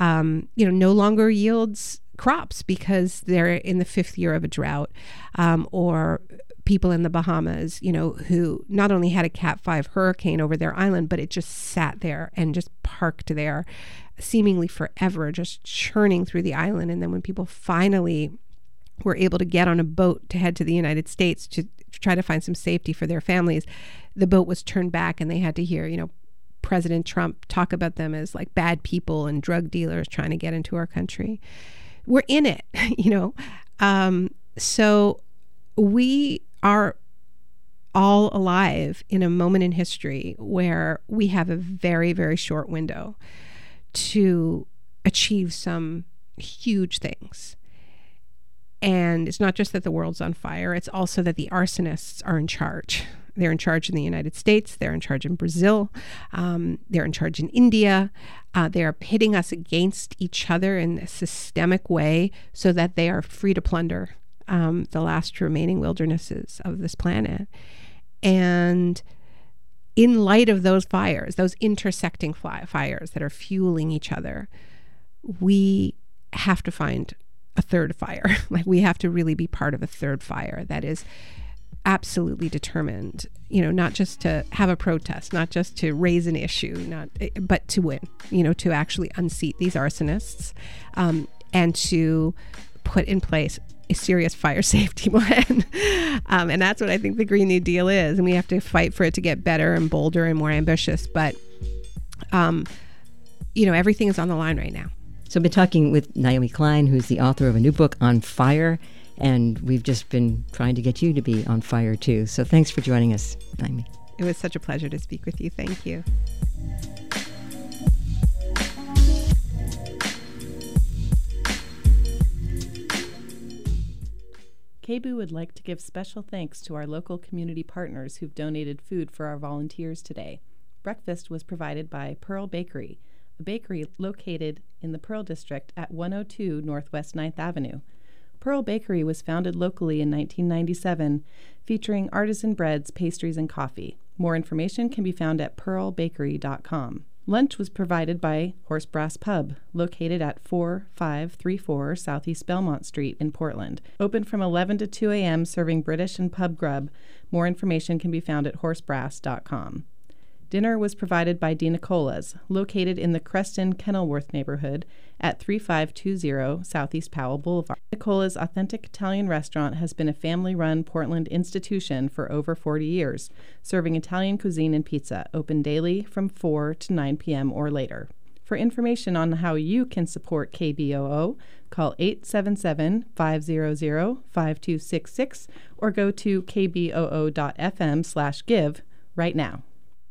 no longer yields crops because they're in the fifth year of a drought, or people in the Bahamas, who not only had a Cat 5 hurricane over their island, but it just sat there and just parked there seemingly forever, just churning through the island. And then when people finally were able to get on a boat to head to the United States to try to find some safety for their families, the boat was turned back and they had to hear, President Trump talk about them as like bad people and drug dealers trying to get into our country. We're in it, so we are all alive in a moment in history where we have a very, very short window to achieve some huge things. And it's not just that the world's on fire, it's also that the arsonists are in charge. They're in charge in the United States, they're in charge in Brazil, they're in charge in India. They are pitting us against each other in a systemic way so that they are free to plunder the last remaining wildernesses of this planet. And in light of those fires, those intersecting fires that are fueling each other, we have to find a third fire. Like, we have to really be part of a third fire that is absolutely determined, not just to have a protest, not just to raise an issue, but to win, to actually unseat these arsonists, and to put in place a serious fire safety plan. And that's what I think the Green New Deal is. And we have to fight for it to get better and bolder and more ambitious. But, everything is on the line right now. So I've been talking with Naomi Klein, who's the author of a new book on fire. And we've just been trying to get you to be on fire, too. So thanks for joining us, Naomi. It was such a pleasure to speak with you. Thank you. KBOO would like to give special thanks to our local community partners who've donated food for our volunteers today. Breakfast was provided by Pearl Bakery, a bakery located in the Pearl District at 102 Northwest 9th Avenue. Pearl Bakery was founded locally in 1997, featuring artisan breads, pastries, and coffee. More information can be found at pearlbakery.com. Lunch was provided by Horse Brass Pub, located at 4534 Southeast Belmont Street in Portland. Open from 11 to 2 a.m., serving British and pub grub. More information can be found at horsebrass.com. Dinner was provided by Di Nicola's, located in the Creston-Kenilworth neighborhood at 3520 Southeast Powell Boulevard. Nicola's authentic Italian restaurant has been a family-run Portland institution for over 40 years, serving Italian cuisine and pizza, open daily from 4 to 9 p.m. or later. For information on how you can support KBOO, call 877-500-5266 or go to kboo.fm/give right now.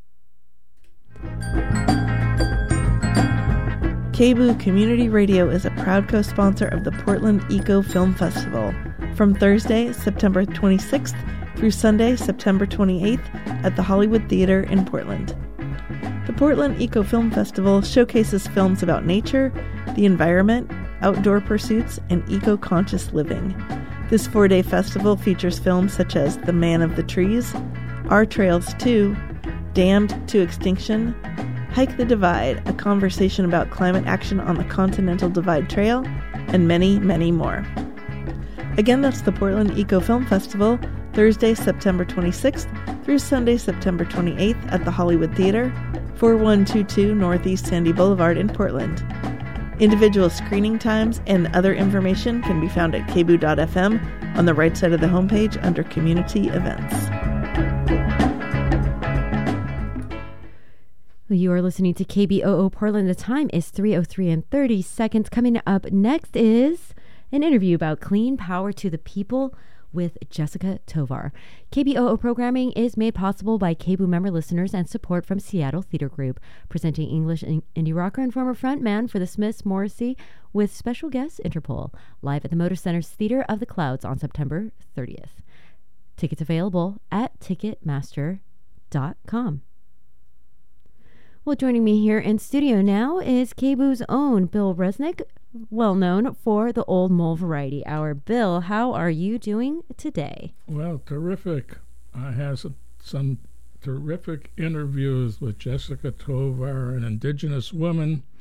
KBOO Community Radio is a proud co-sponsor of the Portland Eco Film Festival from Thursday, September 26th through Sunday, September 28th at the Hollywood Theater in Portland. The Portland Eco Film Festival showcases films about nature, the environment, outdoor pursuits, and eco-conscious living. This 4-day festival features films such as The Man of the Trees, Our Trails 2, Damned to Extinction, Hike the Divide, a conversation about climate action on the Continental Divide Trail, and many, many more. Again, that's the Portland Eco Film Festival, Thursday, September 26th through Sunday, September 28th at the Hollywood Theater, 4122 Northeast Sandy Boulevard in Portland. Individual screening times and other information can be found at kboo.fm on the right side of the homepage under Community Events. You are listening to KBOO Portland. The time is 3:03 and 30 seconds. Coming up next is an interview about clean power to the people with Jessica Tovar. KBOO programming is made possible by KBOO member listeners and support from Seattle Theater Group, presenting English indie rocker and former frontman for the Smiths, Morrissey, with special guest Interpol, live at the Motor Center's Theater of the Clouds on September 30th. Tickets available at Ticketmaster.com. Well, joining me here in studio now is KBOO's own Bill Resnick, well known for the Old Mole Variety Hour. Bill, how are you doing today? Well, terrific. I had some terrific interviews with Jessica Tovar, an Indigenous woman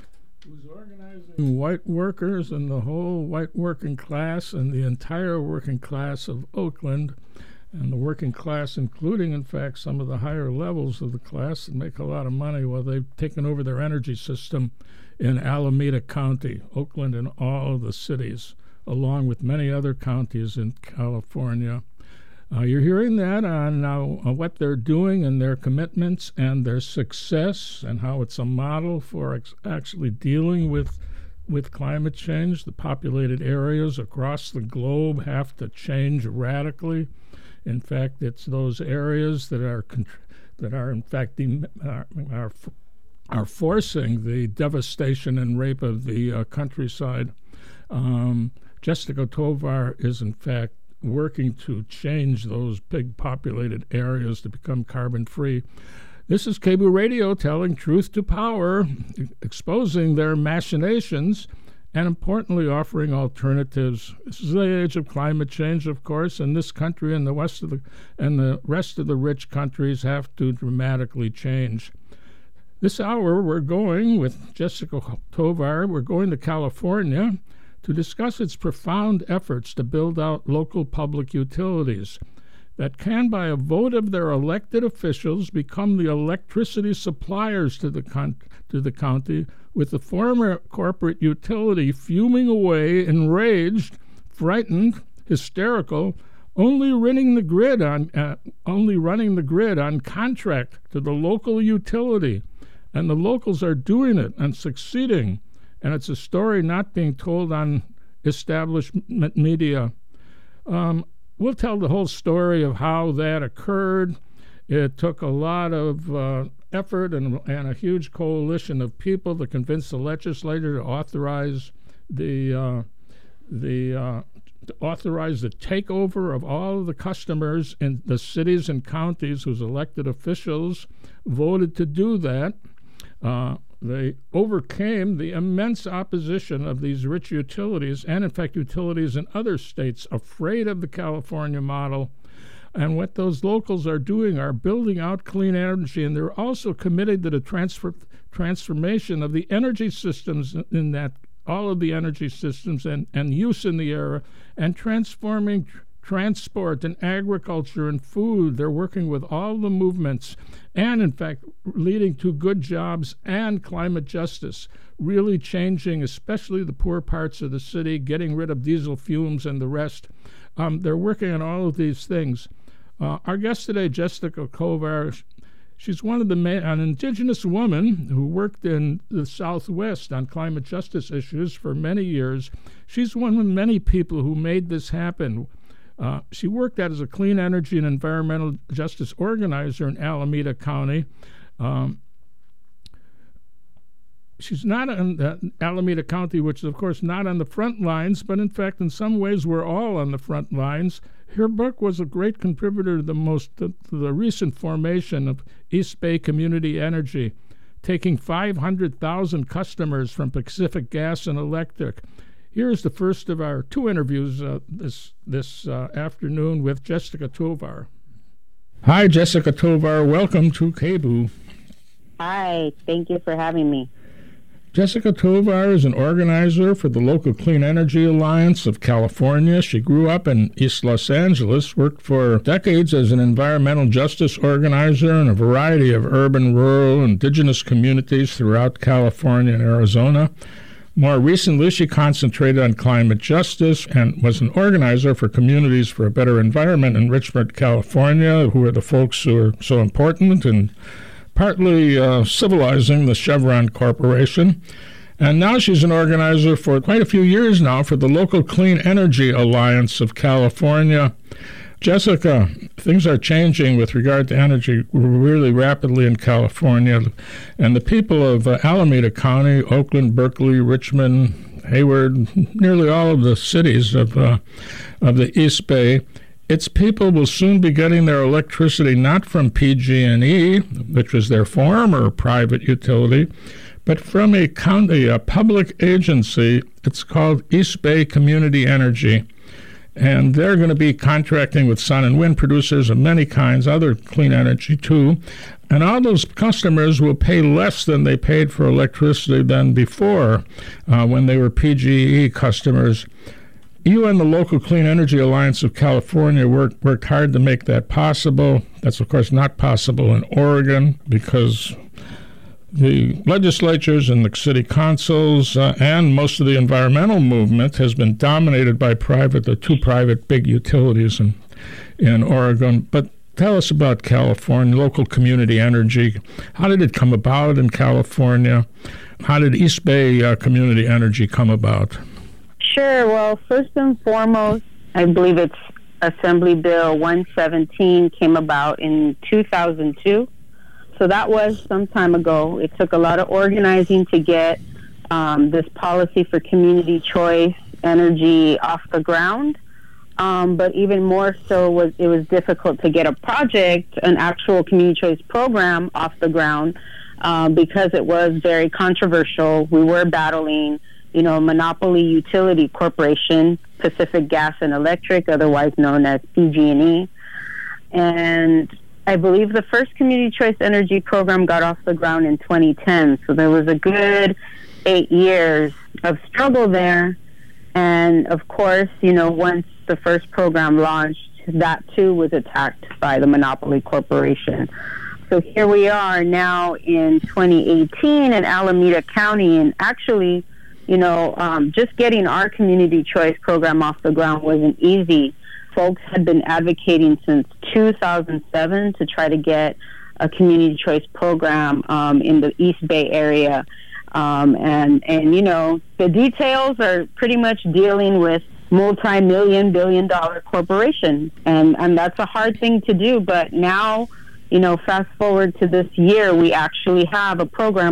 was organizing white workers and the whole white working class and the entire working class of Oakland, and the working class, including, in fact, some of the higher levels of the class that make a lot of money while they've taken over their energy system in Alameda County, Oakland and all of the cities, along with many other counties in California. You're hearing that on what they're doing and their commitments and their success and how it's a model for actually dealing with climate change. The populated areas across the globe have to change radically. In fact, it's those areas that are in fact are forcing the devastation and rape of the countryside. Jessica Tovar is in fact working to change those big populated areas to become carbon-free. This is KBOO Radio telling truth to power, exposing their machinations, and importantly offering alternatives. This is the age of climate change, of course, and this country and the rest of the rich countries have to dramatically change. This hour we're going with Jessica Tovar, we're going to California to discuss its profound efforts to build out local public utilities that can, by a vote of their elected officials, become the electricity suppliers to the county, with the former corporate utility fuming away, enraged, frightened, hysterical, only running the grid on contract to the local utility. And the locals are doing it and succeeding. And it's a story not being told on establishment media. We'll tell the whole story of how that occurred. It took a lot of effort and a huge coalition of people to convince the legislature to authorize the takeover of all of the customers in the cities and counties whose elected officials voted to do that. They overcame the immense opposition of these rich utilities and, in fact, utilities in other states afraid of the California model. And what those locals are doing are building out clean energy, and they're also committed to the transformation of the energy systems in that, all of the energy systems and use in the area, and transforming transport and agriculture and food. They're working with all the movements and, in fact, leading to good jobs and climate justice, really changing especially the poor parts of the city, getting rid of diesel fumes and the rest. They're working on all of these things. Our guest today, Jessica Tovar, she's an indigenous woman who worked in the Southwest on climate justice issues for many years. She's one of many people who made this happen. She worked as a clean energy and environmental justice organizer in Alameda County. She's not in Alameda County, which is, of course, not on the front lines, but in fact, in some ways, we're all on the front lines. Her book was a great contributor to the recent formation of East Bay Community Energy, taking 500,000 customers from Pacific Gas and Electric. Here's the first of our two interviews this afternoon with Jessica Tovar. Hi, Jessica Tovar. Welcome to KBOO. Hi. Thank you for having me. Jessica Tovar is an organizer for the local Clean Energy Alliance of California. She grew up in East Los Angeles, worked for decades as an environmental justice organizer in a variety of urban, rural, indigenous communities throughout California and Arizona. More recently, she concentrated on climate justice and was an organizer for Communities for a Better Environment in Richmond, California, who are the folks who are so important and partly civilizing the Chevron Corporation. And now she's an organizer for quite a few years now for the local Clean Energy Alliance of California. Jessica, things are changing with regard to energy really rapidly in California, and the people of Alameda County, Oakland, Berkeley, Richmond, Hayward, nearly all of the cities of the East Bay, its people will soon be getting their electricity not from PG&E, which was their former private utility, but from a public agency. It's called East Bay Community Energy. And they're going to be contracting with sun and wind producers of many kinds, other clean energy too. And all those customers will pay less than they paid for electricity than before when they were PGE customers. You and the local Clean Energy Alliance of California worked hard to make that possible. That's, of course, not possible in Oregon because the legislatures and the city councils and most of the environmental movement has been dominated by the two private big utilities in Oregon. But tell us about California, local community energy. How did it come about in California? How did East Bay Community Energy come about? Sure. Well, first and foremost, I believe it's Assembly Bill 117 came about in 2002. So that was some time ago. It took a lot of organizing to get this policy for community choice energy off the ground. But even more so, it was difficult to get a project, an actual community choice program off the ground because it was very controversial. We were battling, monopoly utility corporation, Pacific Gas and Electric, otherwise known as PG&E. And I believe the first community choice energy program got off the ground in 2010. So there was a good 8 years of struggle there. And of course, once the first program launched, that too was attacked by the monopoly corporation. So here we are now in 2018 in Alameda County, and actually, just getting our community choice program off the ground wasn't easy. Folks had been advocating since 2007 to try to get a community choice program in the East Bay area. And the details are pretty much dealing with multi-million, billion-dollar corporations. And that's a hard thing to do. But now, fast forward to this year, we actually have a program.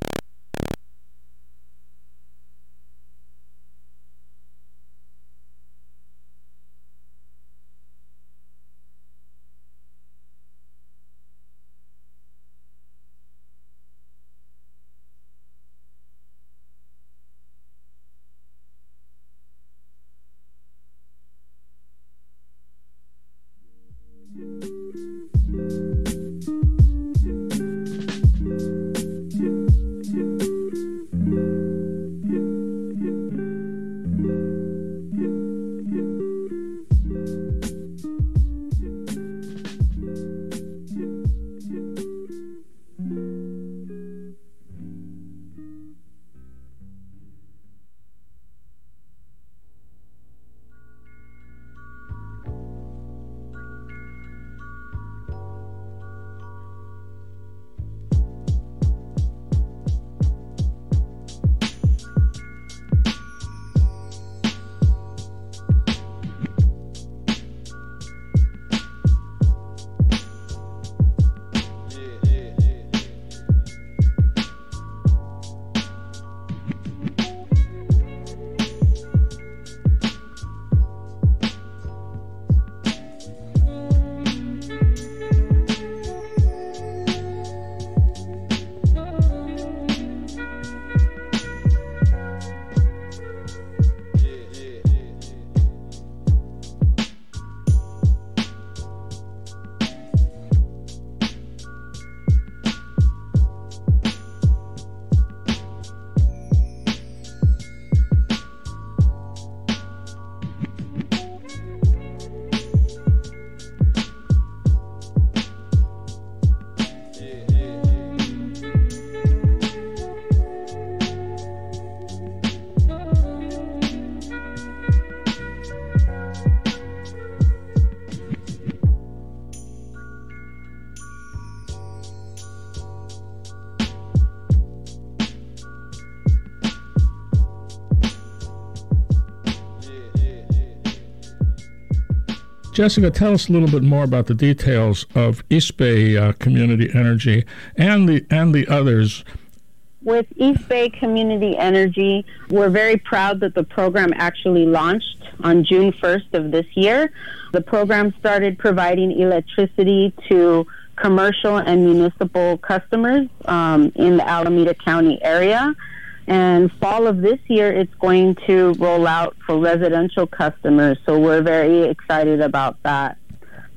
Jessica, tell us a little bit more about the details of East Bay Community Energy and the others. With East Bay Community Energy, we're very proud that the program actually launched on June 1st of this year. The program started providing electricity to commercial and municipal customers in the Alameda County area. And fall of this year, it's going to roll out for residential customers. So we're very excited about that.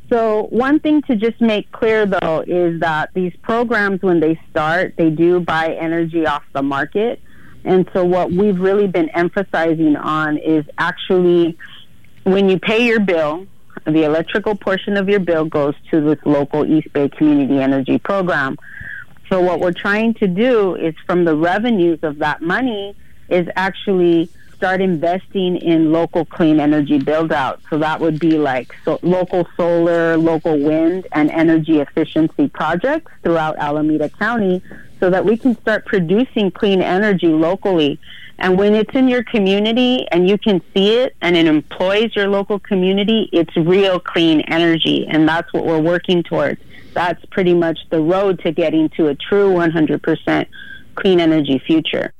So one thing to just make clear, though, is that these programs, when they start, they do buy energy off the market. And so what we've really been emphasizing on is actually when you pay your bill, the electrical portion of your bill goes to this local East Bay Community Energy Program. So what we're trying to do is from the revenues of that money is actually start investing in local clean energy build-out. So that would be like local solar, local wind, and energy efficiency projects throughout Alameda County so that we can start producing clean energy locally. And when it's in your community and you can see it and it employs your local community, it's real clean energy. And that's what we're working towards. That's pretty much the road to getting to a true 100% clean energy future.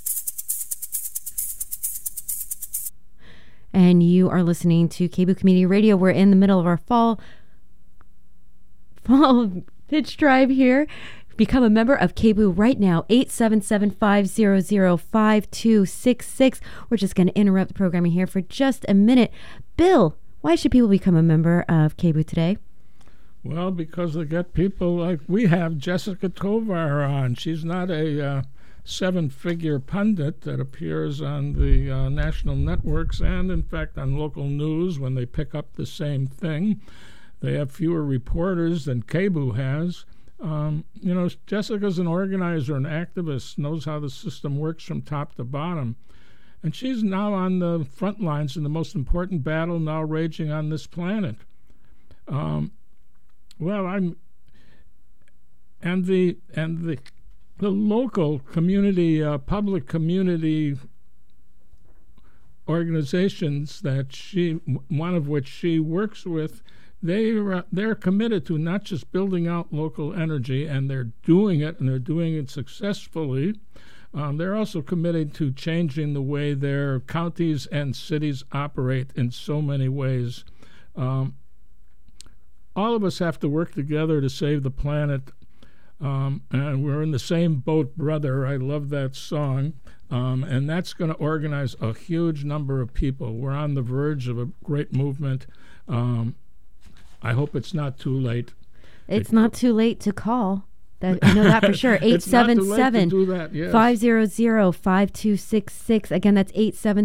And you are listening to KBOO Community Radio. We're in the middle of our fall pitch drive here. Become a member of KBOO right now, 877-500-5266. We're just going to interrupt the programming here for just a minute. Bill, why should people become a member of KBOO today? Well, because they get people like we have Jessica Tovar on. She's not a seven-figure pundit that appears on the national networks and, in fact, on local news when they pick up the same thing. They have fewer reporters than KBOO has. Jessica's an organizer, an activist, knows how the system works from top to bottom. And she's now on the front lines in the most important battle now raging on this planet. The local community, public community organizations that one of which she works with, they're committed to not just building out local energy, and they're doing it, and they're doing it successfully. They're also committed to changing the way their counties and cities operate in so many ways. All of us have to work together to save the planet. And we're in the same boat, brother. I love that song. And that's going to organize a huge number of people. We're on the verge of a great movement. I hope it's not too late. It's not too late to call. I know that for sure. 877-500-5266. Again, that's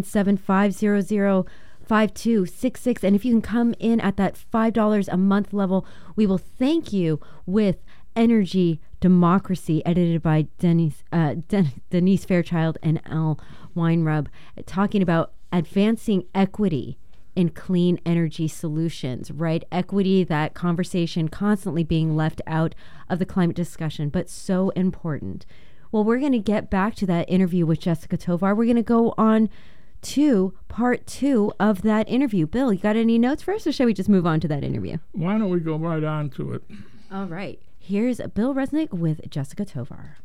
877-500-5266. And if you can come in at that $5 a month level, we will thank you with Energy Democracy, edited by Denise Fairchild and Al Weinrub, talking about advancing equity in clean energy solutions, right? Equity, that conversation constantly being left out of the climate discussion, but so important. Well, we're going to get back to that interview with Jessica Tovar. We're going to go on to part 2 of that interview. Bill, you got any notes first, or shall we just move on to that interview? Why don't we go right on to it? All right. Here's Bill Resnick with Jessica Tovar.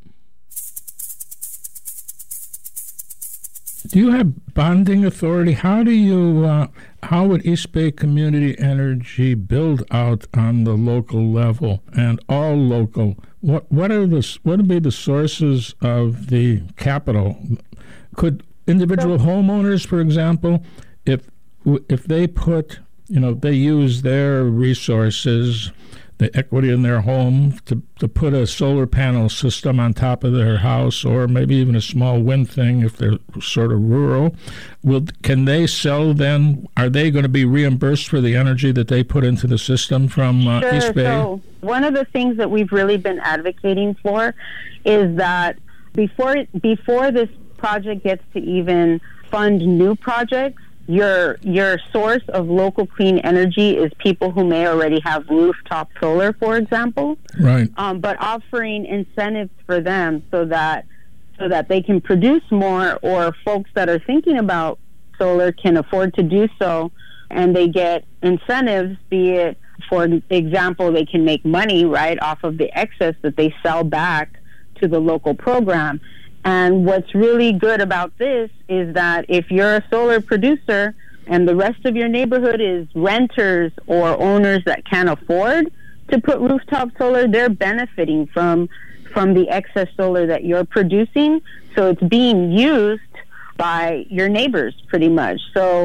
Do you have bonding authority? How would East Bay Community Energy build out on the local level and all local? What would be the sources of the capital? Could individual homeowners, for example, if they put, they use their resources, the equity in their home to put a solar panel system on top of their house, or maybe even a small wind thing if they're sort of rural, can they sell then? Are they going to be reimbursed for the energy that they put into the system from East Bay? So one of the things that we've really been advocating for is that before this project gets to even fund new projects, your source of local clean energy is people who may already have rooftop solar, for example. Right. But offering incentives for them so that they can produce more, or folks that are thinking about solar can afford to do so, and they get incentives, be it, for example, they can make money, right, off of the excess that they sell back to the local program. And what's really good about this is that if you're a solar producer and the rest of your neighborhood is renters or owners that can't afford to put rooftop solar, they're benefiting from the excess solar that you're producing. So it's being used by your neighbors pretty much. So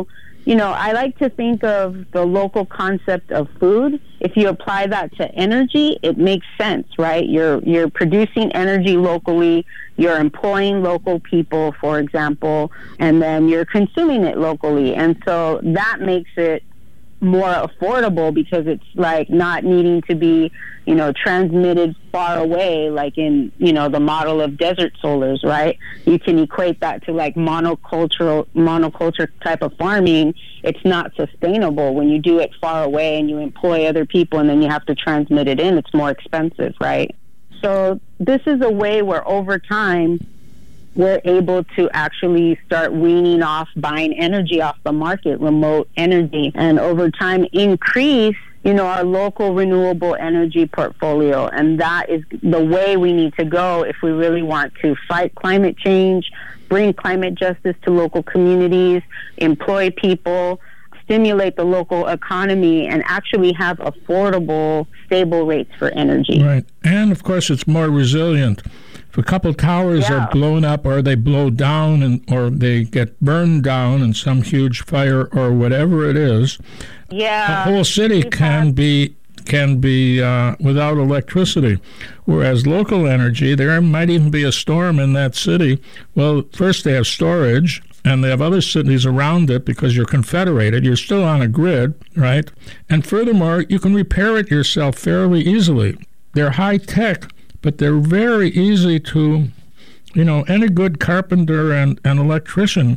I like to think of the local concept of food. If you apply that to energy, it makes sense, right? You're producing energy locally, you're employing local people, for example, and then you're consuming it locally. And so that makes it more affordable because it's like not needing to be, transmitted far away, like in, the model of desert solars, right? You can equate that to like monoculture type of farming. It's not sustainable when you do it far away and you employ other people and then you have to transmit it in. It's more expensive, right? So this is a way where over time we're able to actually start weaning off buying energy off the market, remote energy, and over time increase, our local renewable energy portfolio. And that is the way we need to go if we really want to fight climate change, bring climate justice to local communities, employ people, stimulate the local economy, and actually have affordable, stable rates for energy. Right. And, of course, it's more resilient. If a couple towers are blown up or they blow down or they get burned down in some huge fire or whatever it is, a whole city can be without electricity. Whereas local energy, there might even be a storm in that city. Well, first they have storage, and they have other cities around it because you're confederated. You're still on a grid, right? And furthermore, you can repair it yourself fairly easily. They're high tech, but they're very easy to, any good carpenter and electrician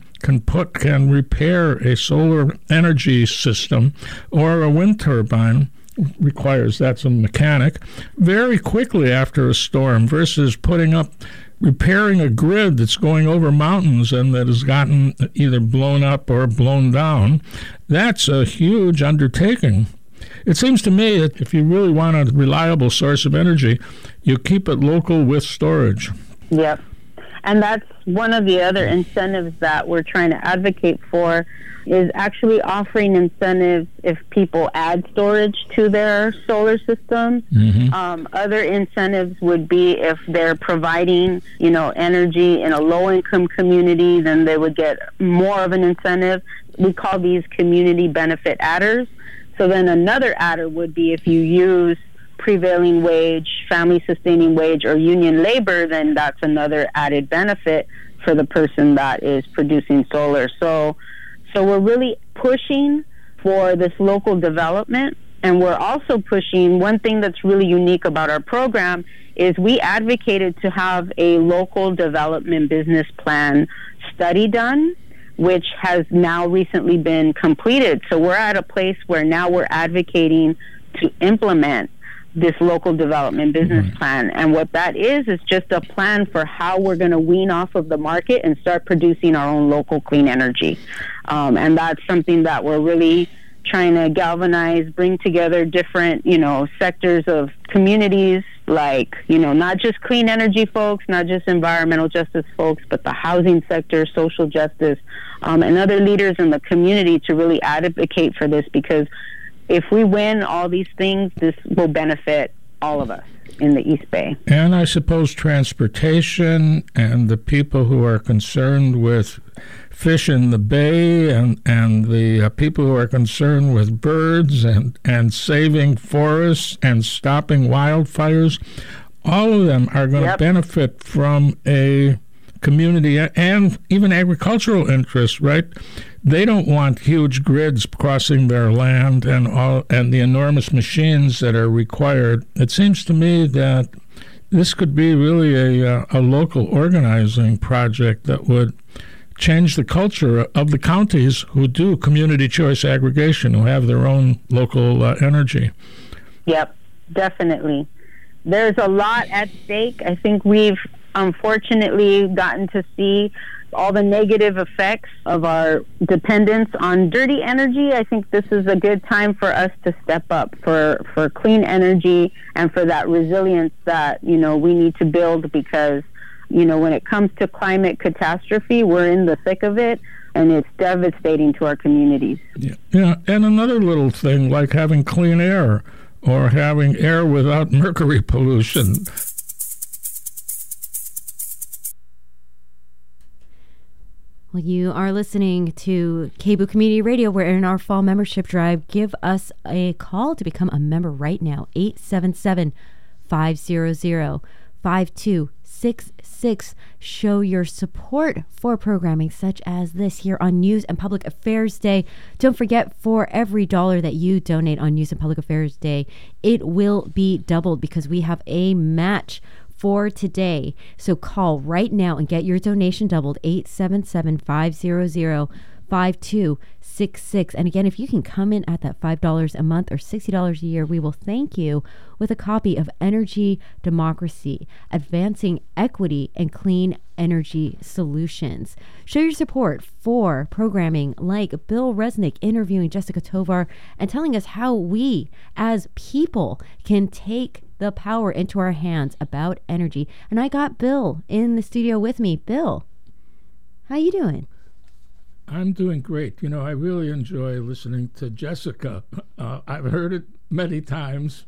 can repair a solar energy system or a wind turbine. Requires that's a mechanic very quickly after a storm versus repairing a grid that's going over mountains and that has gotten either blown up or blown down. That's a huge undertaking. It seems to me that if you really want a reliable source of energy, you keep it local with storage. Yep. And that's one of the other incentives that we're trying to advocate for is actually offering incentives if people add storage to their solar systems. Mm-hmm. Other incentives would be if they're providing, energy in a low-income community, then they would get more of an incentive. We call these community benefit adders. So then another adder would be if you use prevailing wage, family-sustaining wage, or union labor, then that's another added benefit for the person that is producing solar. So we're really pushing for this local development, and we're also pushing, one thing that's really unique about our program is we advocated to have a local development business plan study done, which has now recently been completed. So we're at a place where now we're advocating to implement this local development business plan. And what that is just a plan for how we're going to wean off of the market and start producing our own local clean energy. And that's something that we're really trying to galvanize, bring together different, sectors of communities, like, not just clean energy folks, not just environmental justice folks, but the housing sector, social justice, and other leaders in the community to really advocate for this, because if we win all these things, this will benefit all of us in the East Bay. And I suppose transportation and the people who are concerned with fish in the bay and the people who are concerned with birds and saving forests and stopping wildfires, all of them are going to benefit from a community and even agricultural interests, right? They don't want huge grids crossing their land and the enormous machines that are required. It seems to me that this could be really a local organizing project that would change the culture of the counties who do community choice aggregation, who have their own local energy. Yep, definitely. There's a lot at stake. I think we've unfortunately gotten to see all the negative effects of our dependence on dirty energy. I think this is a good time for us to step up for clean energy and for that resilience that, we need to build, because, when it comes to climate catastrophe, we're in the thick of it, and it's devastating to our communities. Yeah, and another little thing like having clean air or having air without mercury pollution. Well, you are listening to KBOO Community Radio. We're in our fall membership drive. Give us a call to become a member right now. 877-500-5266. Show your support for programming such as this here on News and Public Affairs Day. Don't forget, for every $1 that you donate on News and Public Affairs Day, it will be doubled because we have a match for today. So call right now and get your donation doubled. 877-500-5266. And again, if you can come in at that $5 a month or $60 a year, we will thank you with a copy of Energy Democracy, Advancing Equity and Clean Energy Solutions. Show your support for programming like Bill Resnick interviewing Jessica Tovar and telling us how we as people can take the power into our hands about energy. And I got Bill in the studio with me. Bill, how you doing? I'm doing great. You know, I really enjoy listening to Jessica. I've heard it many times.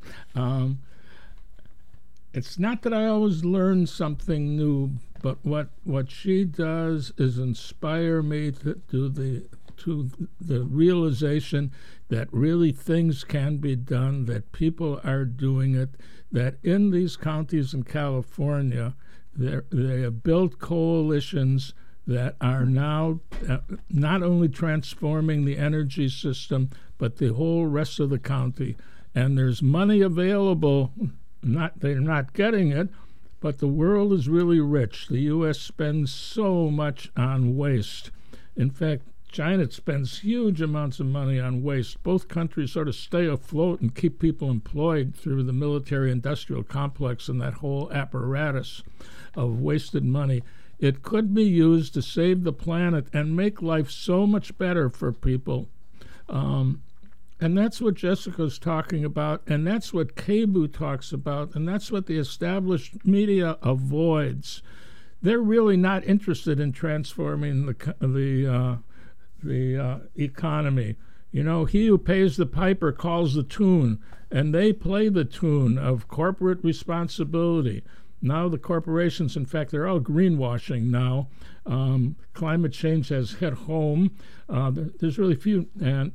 It's not that I always learn something new, but what she does is inspire me to the realization that really things can be done, that people are doing it, that in these counties in California, they have built coalitions that are now not only transforming the energy system, but the whole rest of the county. And there's money available. They're not getting it, but the world is really rich. The U.S. spends so much on waste. In fact, China spends huge amounts of money on waste. Both countries sort of stay afloat and keep people employed through the military-industrial complex and that whole apparatus of wasted money. It could be used to save the planet and make life so much better for people. And that's what Jessica's talking about, and that's what KBOO talks about, and that's what the established media avoids. They're really not interested in transforming the economy. You know, he who pays the piper calls the tune, and they play the tune of corporate responsibility. Now the corporations, in fact, they're all greenwashing now. Climate change has hit home. There's really few, and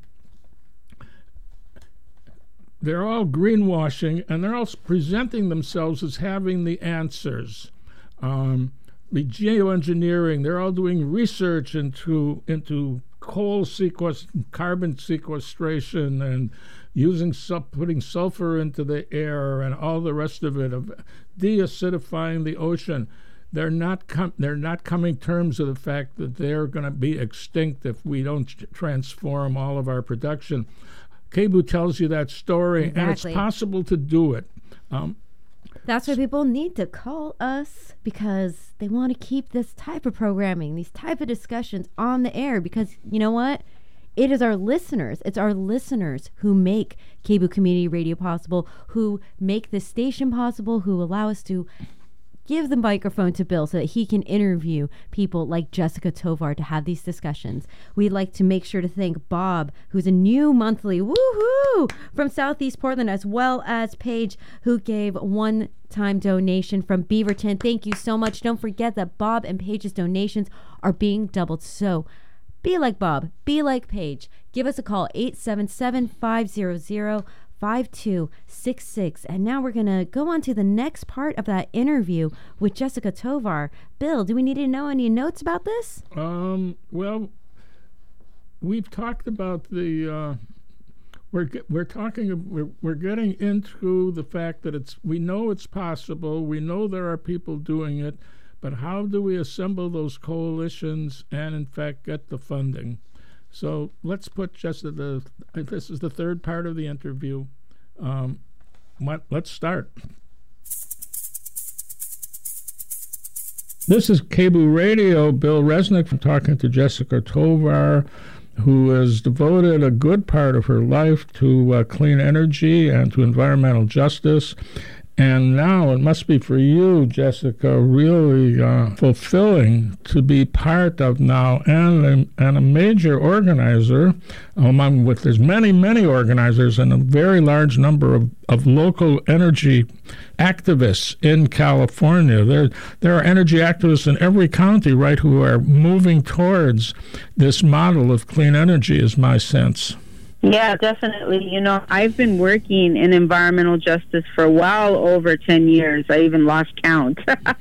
they're all greenwashing, and they're all presenting themselves as having the answers. The geoengineering, they're all doing research into carbon sequestration and putting sulfur into the air and all the rest of it, of deacidifying the ocean. They're not coming terms of the fact that they're going to be extinct if we don't transform all of our production. KBOO tells you that story, exactly. And it's possible to do it. That's why people need to call us, because they want to keep this type of programming, these type of discussions on the air, because you know what? It is our listeners. It's our listeners who make KBOO Community Radio possible, who make this station possible, who allow us to give the microphone to Bill so that he can interview people like Jessica Tovar to have these discussions. We'd like to make sure to thank Bob, who's a new monthly woohoo from Southeast Portland, as well as Paige, who gave one-time donation from Beaverton. Thank you so much. Don't forget that Bob and Paige's donations are being doubled. So be like Bob, be like Paige. Give us a call, 877-500-5266. And now we're going to go on to the next part of that interview with Jessica Tovar. Bill, do we need to know any notes about this? Well, we've talked about the we're getting into the fact that we know it's possible. We know there are people doing it, but how do we assemble those coalitions and in fact get the funding? So let's put this is the third part of the interview. Let's start. This is KBOO Radio. Bill Resnick talking to Jessica Tovar, who has devoted a good part of her life to clean energy and to environmental justice. And now it must be for you, Jessica, really fulfilling to be part of now and a major organizer among with there's many organizers and a very large number of local energy activists in California. There are energy activists in every county, right, who are moving towards this model of clean energy, is my sense. Yeah, definitely. You know, I've been working in environmental justice for well over 10 years. I even lost count.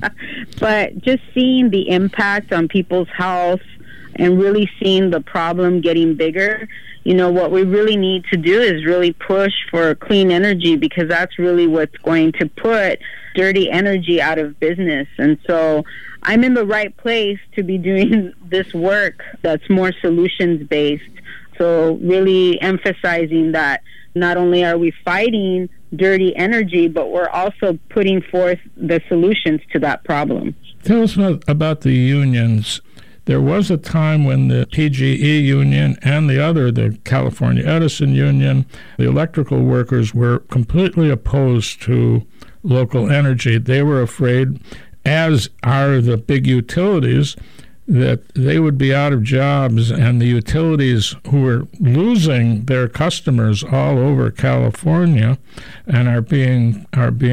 But just seeing the impact on people's health and really seeing the problem getting bigger, you know, what we really need to do is really push for clean energy, because that's really what's going to put dirty energy out of business. And so I'm in the right place to be doing this work that's more solutions-based. So really emphasizing that not only are we fighting dirty energy, but we're also putting forth the solutions to that problem. Tell us about the unions. There was a time when the PGE union and the California Edison union, the electrical workers, were completely opposed to local energy. They were afraid, as are the big utilities, that they would be out of jobs, and the utilities who are losing their customers all over California and are being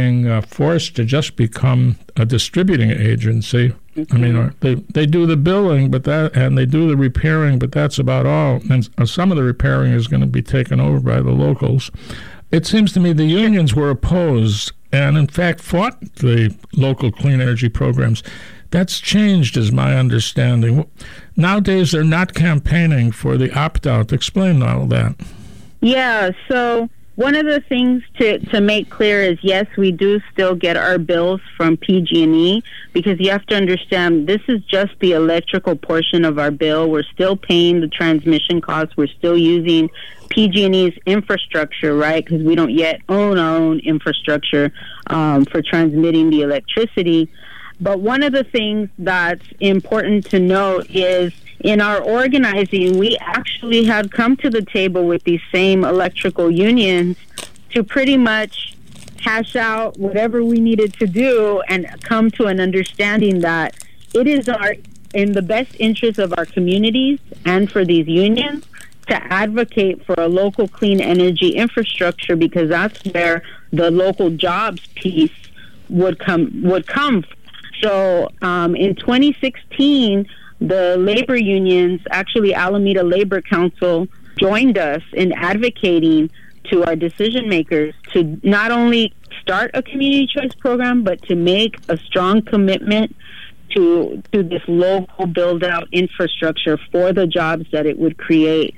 forced to just become a distributing agency. I mean, they do the billing, and they do the repairing, but that's about all. And some of the repairing is going to be taken over by the locals. It seems to me the unions were opposed and, in fact, fought the local clean energy programs. That's changed, is my understanding. Nowadays, they're not campaigning for the opt-out. Explain all that. Yeah, so one of the things to make clear is, yes, we do still get our bills from PG&E, because you have to understand this is just the electrical portion of our bill. We're still paying the transmission costs. We're still using PG&E's infrastructure, right, because we don't yet own our own infrastructure for transmitting the electricity. But one of the things that's important to note is in our organizing, we actually had come to the table with these same electrical unions to pretty much hash out whatever we needed to do and come to an understanding that it is in the best interest of our communities and for these unions to advocate for a local clean energy infrastructure, because that's where the local jobs piece would come. So in 2016, the labor unions, actually Alameda Labor Council, joined us in advocating to our decision makers to not only start a community choice program, but to make a strong commitment to this local build-out infrastructure for the jobs that it would create.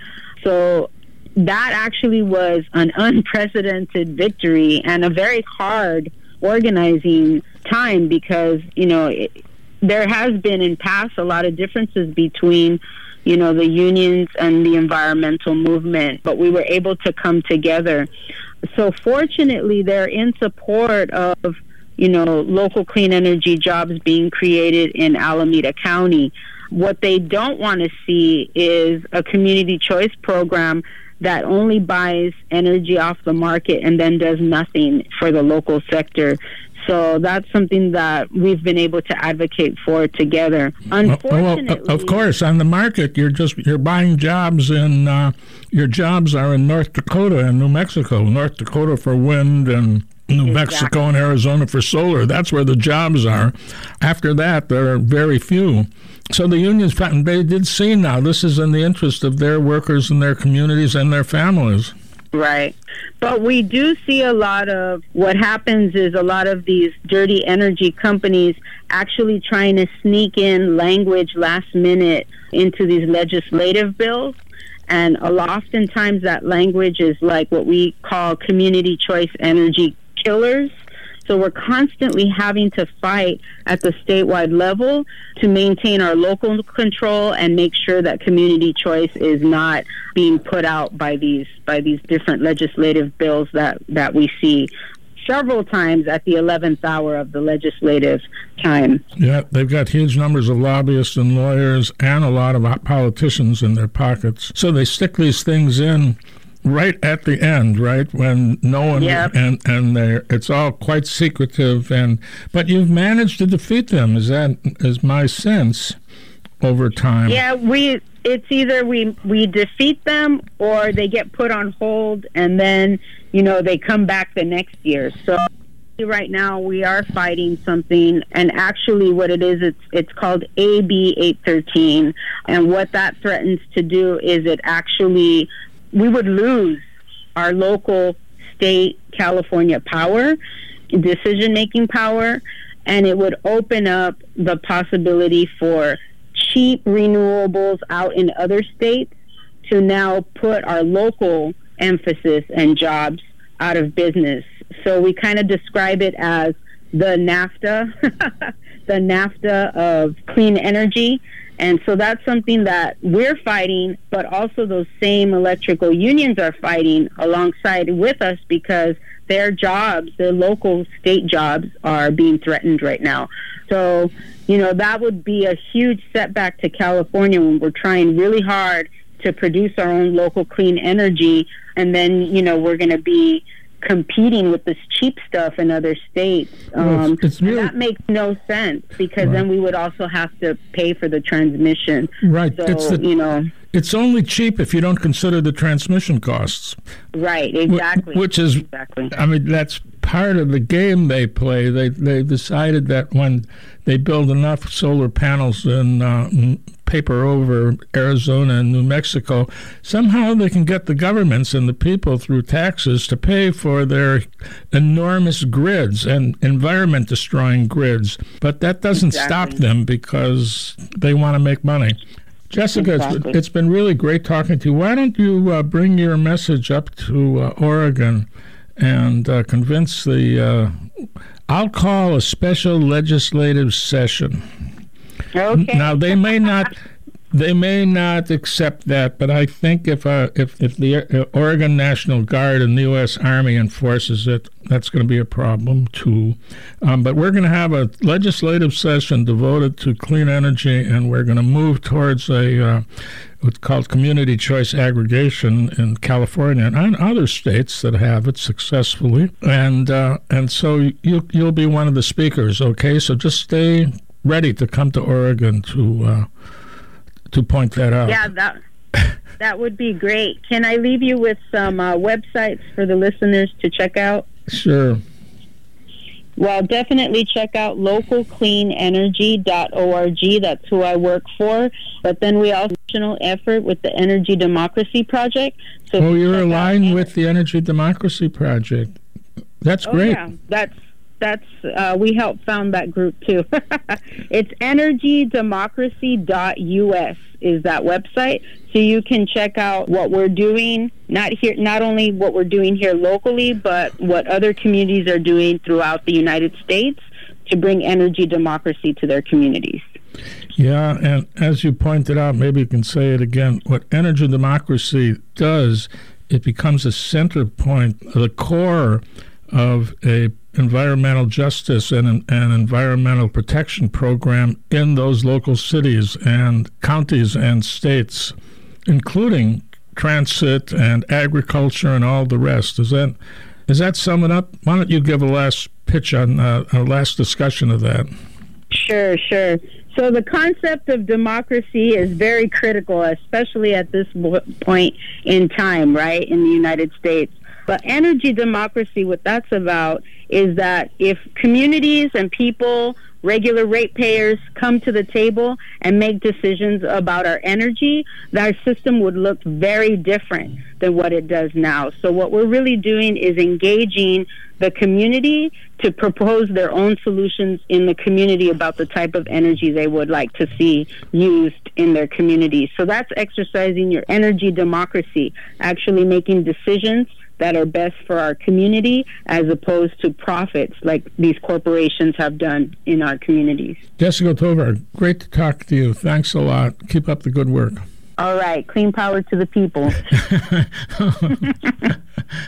So that actually was an unprecedented victory and a very hard organizing time, because, you know, there has been in past a lot of differences between, you know, the unions and the environmental movement, but we were able to come together. So fortunately, they're in support of, you know, local clean energy jobs being created in Alameda County. What they don't want to see is a community choice program that only buys energy off the market and then does nothing for the local sector. So that's something that we've been able to advocate for together. Unfortunately, well, of course, on the market, you're buying jobs in your jobs are in North Dakota and New Mexico. North Dakota for wind and New Mexico and Arizona for solar. That's where the jobs are. After that, there are very few. So the unions, they did see now this is in the interest of their workers and their communities and their families. Right. But we do see a lot of what happens is a lot of these dirty energy companies actually trying to sneak in language last minute into these legislative bills. And oftentimes that language is like what we call community choice energy killers. So we're constantly having to fight at the statewide level to maintain our local control and make sure that community choice is not being put out by these different legislative bills that we see several times at the 11th hour of the legislative time. Yeah, they've got huge numbers of lobbyists and lawyers and a lot of politicians in their pockets. So they stick these things in right at the end, right when no one and it's all quite secretive, but you've managed to defeat them. Is my sense over time? Yeah, it's either we defeat them or they get put on hold, and then they come back the next year. So right now we are fighting something, and actually what it is, it's called AB 813, and what that threatens to do is we would lose our local state California power, decision-making power, and it would open up the possibility for cheap renewables out in other states to now put our local emphasis and jobs out of business. So we kind of describe it as the NAFTA, the NAFTA of clean energy. And so that's something that we're fighting, but also those same electrical unions are fighting alongside with us, because their jobs, their local state jobs, are being threatened right now. So, that would be a huge setback to California when we're trying really hard to produce our own local clean energy, and then, we're going to be competing with this cheap stuff in other states. It's really, and that makes no sense, because then we would also have to pay for the transmission. Right. So, it's only cheap if you don't consider the transmission costs. Right, exactly. Which is, I mean, that's part of the game they play. They decided that when they build enough solar panels in paper over Arizona and New Mexico, somehow they can get the governments and the people through taxes to pay for their enormous grids and environment-destroying grids. But that doesn't stop them, because they want to make money. Jessica, it's been really great talking to you. Why don't you bring your message up to Oregon and convince I'll call a special legislative session. Okay. Now, they may not accept that, but I think if the Oregon National Guard and the U.S. Army enforces it, that's going to be a problem too. But we're going to have a legislative session devoted to clean energy, and we're going to move towards what's called community choice aggregation in California and other states that have it successfully. And so you'll be one of the speakers. Okay, so just stay ready to come to Oregon to point that out. Yeah, that would be great. Can I leave you with some websites for the listeners to check out? Sure. Well, definitely check out localcleanenergy.org. That's who I work for. But then we also have a national effort with the Energy Democracy Project. So you're aligned with the Energy Democracy Project. That's great. Yeah, that's we helped found that group too. It's energydemocracy.us is that website, so you can check out what we're doing, not only what we're doing here locally, but what other communities are doing throughout the United States to bring energy democracy to their communities. Yeah, and as you pointed out, maybe you can say it again, what energy democracy does, it becomes a center point, the core of a environmental justice and an environmental protection program in those local cities and counties and states, including transit and agriculture and all the rest. Does that sum it up? Why don't you give a last pitch on a last discussion of that? Sure. So the concept of democracy is very critical, especially at this point in time, right, in the United States. But energy democracy, what that's about is that if communities and people, regular ratepayers, come to the table and make decisions about our energy, our system would look very different than what it does now. So what we're really doing is engaging the community to propose their own solutions in the community about the type of energy they would like to see used in their community. So that's exercising your energy democracy, actually making decisions that are best for our community as opposed to profits like these corporations have done in our communities. Jessica Tovar, great to talk to you. Thanks a lot. Keep up the good work. All right. Clean power to the people.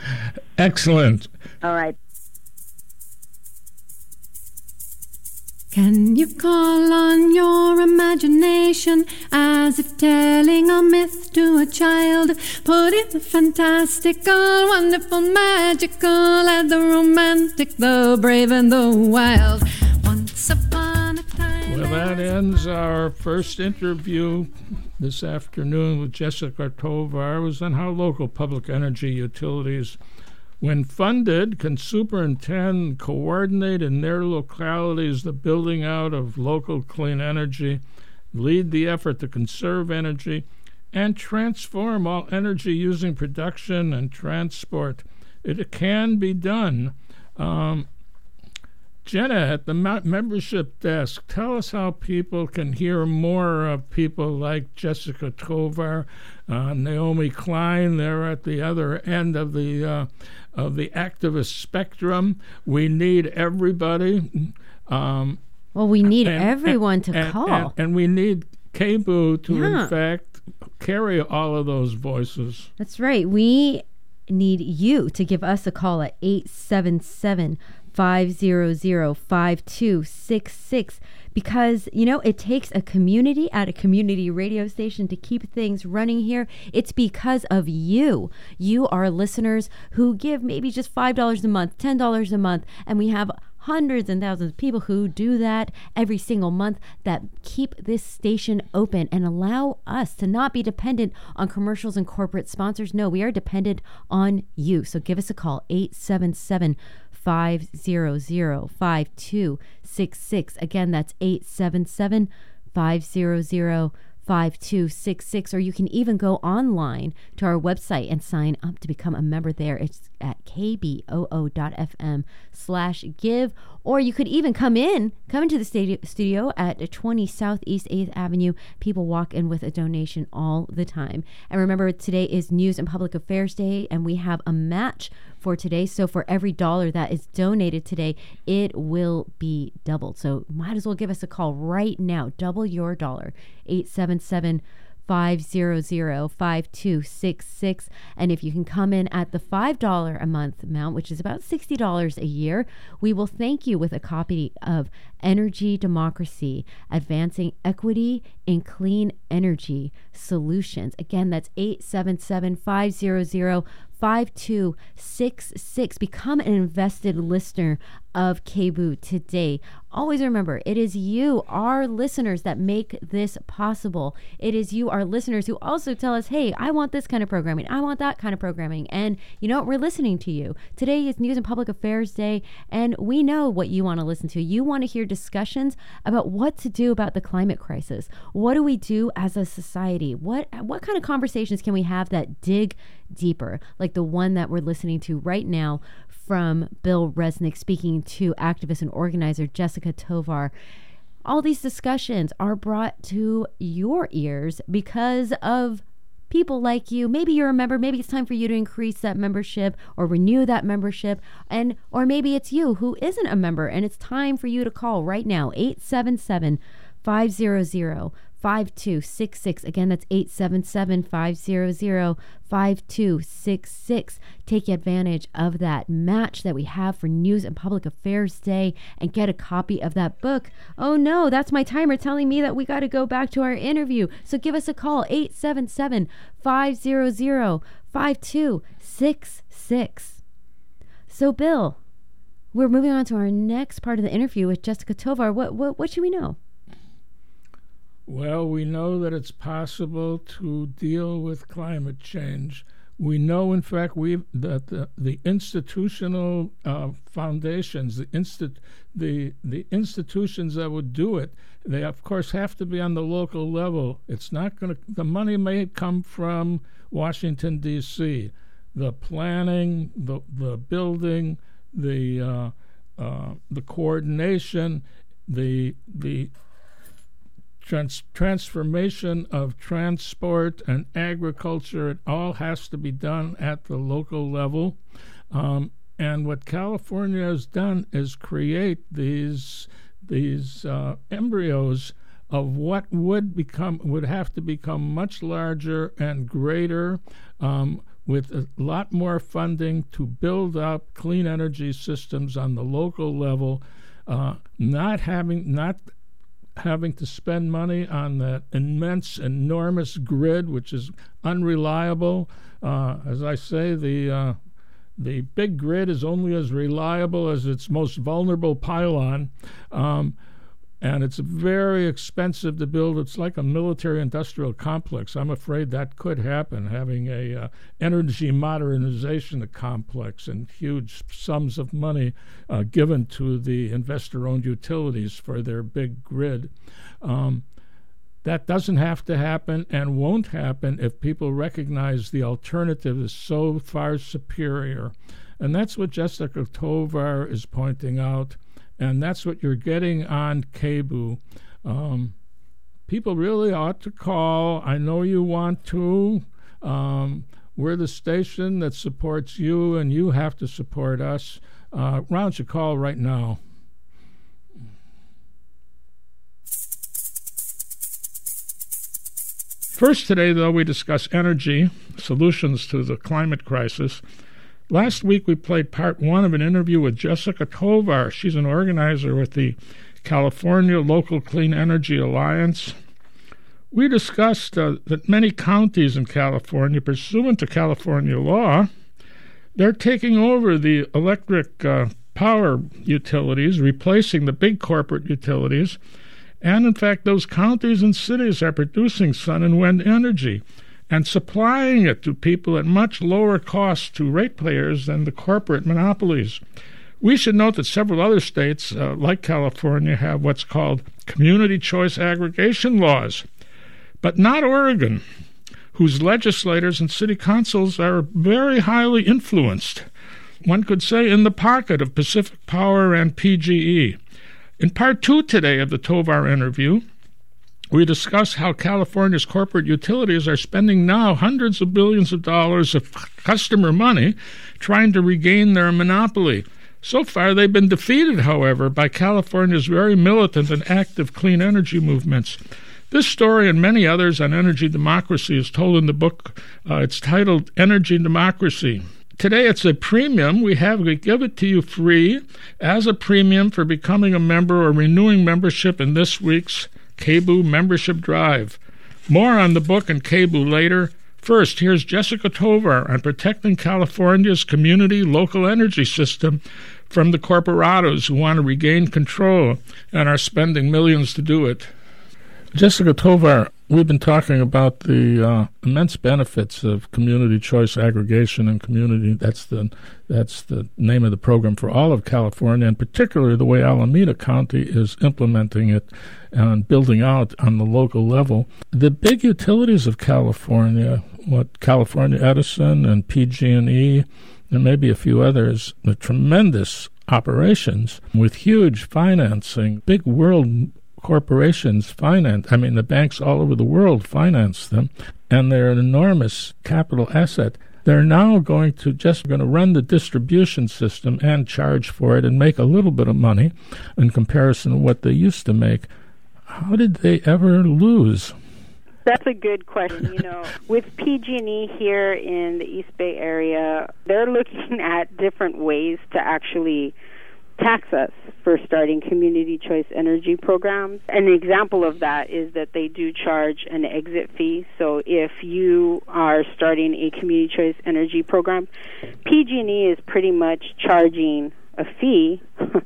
Excellent. All right. Can you call on your imagination as if telling a myth to a child? Put in the fantastical, wonderful, magical, add the romantic, the brave and the wild. Once upon a time... Well, that ends our first interview this afternoon with Jessica Tovar. It was on how local public energy utilities, when funded, can superintend and coordinate in their localities the building out of local clean energy, lead the effort to conserve energy, and transform all energy-using production and transport. It can be done. Jenna, at the membership desk, tell us how people can hear more of people like Jessica Tovar, Naomi Klein. They're at the other end of the activist spectrum. We need everybody. Well, we need everyone to call. And we need KBOO to, in fact, carry all of those voices. That's right. We need you to give us a call at 877-500-5266 because, you know, it takes a community at a community radio station to keep things running here. It's because of you. You are listeners who give maybe just $5 a month, $10 a month, and we have hundreds and thousands of people who do that every single month that keep this station open and allow us to not be dependent on commercials and corporate sponsors. No, we are dependent on you. So give us a call, 877-500-5266. Again, that's 877-500-5266, or you can even go online to our website and sign up to become a member there. It's at kboo.fm/give, or you could even come into the studio at 20 Southeast 8th Avenue. People walk in with a donation all the time. And remember, today is News and Public Affairs Day, and we have a match for today. So for every dollar that is donated today, it will be doubled. So might as well give us a call right now. Double your dollar. 877-500-5266. And if you can come in at the $5 a month amount, which is about $60 a year, we will thank you with a copy of Energy Democracy, Advancing Equity in Clean Energy Solutions. Again, that's 877-500-5266. Become an invested listener of KBOO today. Always remember, it is you, our listeners, that make this possible. It is you, our listeners, who also tell us, hey, I want this kind of programming. I want that kind of programming. And you know what? We're listening to you. Today is News and Public Affairs Day, and we know what you want to listen to. You want to hear discussions about what to do about the climate crisis. What do we do as a society? What kind of conversations can we have that dig deeper, like the one that we're listening to right now from Bill Resnick speaking to activist and organizer Jessica Tovar. All these discussions are brought to your ears because of people like you. Maybe you're a member. Maybe it's time for you to increase that membership or renew that membership. Or maybe it's you who isn't a member and it's time for you to call right now, 877-500-5266. Again, that's 877-500-5266. Take advantage of that match that we have for News and Public Affairs Day and get a copy of that book. Oh no, that's my timer telling me that we got to go back to our interview. So give us a call, 877-500-5266. So Bill, we're moving on to our next part of the interview with Jessica Tovar. What should we know? Well, we know that it's possible to deal with climate change. We know, in fact, that the institutional foundations, the institutions that would do it, they of course have to be on the local level. It's not going to. The money may come from Washington D.C. The planning, the building, the coordination, the transformation of transport and agriculture, it all has to be done at the local level. And what California has done is create these embryos of what would have to become much larger and greater, with a lot more funding to build up clean energy systems on the local level. not having to spend money on that immense, enormous grid, which is unreliable. As I say, the big grid is only as reliable as its most vulnerable pylon, and it's very expensive to build. It's like a military-industrial complex. I'm afraid that could happen, having a energy modernization complex and huge sums of money given to the investor-owned utilities for their big grid. That doesn't have to happen and won't happen if people recognize the alternative is so far superior. And that's what Jessica Tovar is pointing out, and that's what you're getting on KBOO. People really ought to call. I know you want to. We're the station that supports you, and you have to support us. Why don't you call right now? First today, though, we discuss energy, solutions to the climate crisis. Last week, we played part one of an interview with Jessica Tovar. She's an organizer with the California Local Clean Energy Alliance. We discussed that many counties in California, pursuant to California law, they're taking over the electric power utilities, replacing the big corporate utilities. And, in fact, those counties and cities are producing sun and wind energy and supplying it to people at much lower cost to ratepayers than the corporate monopolies. We should note that several other states, like California, have what's called community choice aggregation laws, but not Oregon, whose legislators and city councils are very highly influenced, one could say in the pocket of Pacific Power and PGE. In part two today of the Tovar interview, we discuss how California's corporate utilities are spending now hundreds of billions of dollars of customer money trying to regain their monopoly. So far, they've been defeated, however, by California's very militant and active clean energy movements. This story and many others on energy democracy is told in the book. It's titled Energy Democracy. Today it's a premium. We give it to you free as a premium for becoming a member or renewing membership in this week's KBOO membership drive. More on the book and KBOO later. First, here's Jessica Tovar on protecting California's community local energy system from the corporatos who want to regain control and are spending millions to do it. Jessica Tovar, we've been talking about the immense benefits of community choice aggregation and community. That's the name of the program for all of California, and particularly the way Alameda County is implementing it and building out on the local level. The big utilities of California, California Edison and PG&E, and maybe a few others, the tremendous operations with huge financing, big world corporations the banks all over the world finance them, and they're an enormous capital asset. They're now going to run the distribution system and charge for it and make a little bit of money in comparison to what they used to make. How did they ever lose? That's a good question. With PG&E here in the East Bay area, they're looking at different ways to actually tax us for starting community choice energy programs. An example of that is that they do charge an exit fee. So if you are starting a community choice energy program, PG&E is pretty much charging a fee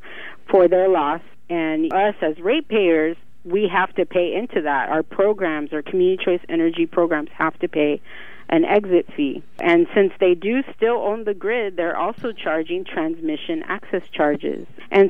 for their loss, and us as ratepayers, we have to pay into that. Our programs, our community choice energy programs, have to pay an exit fee. And since they do still own the grid, they're also charging transmission access charges. And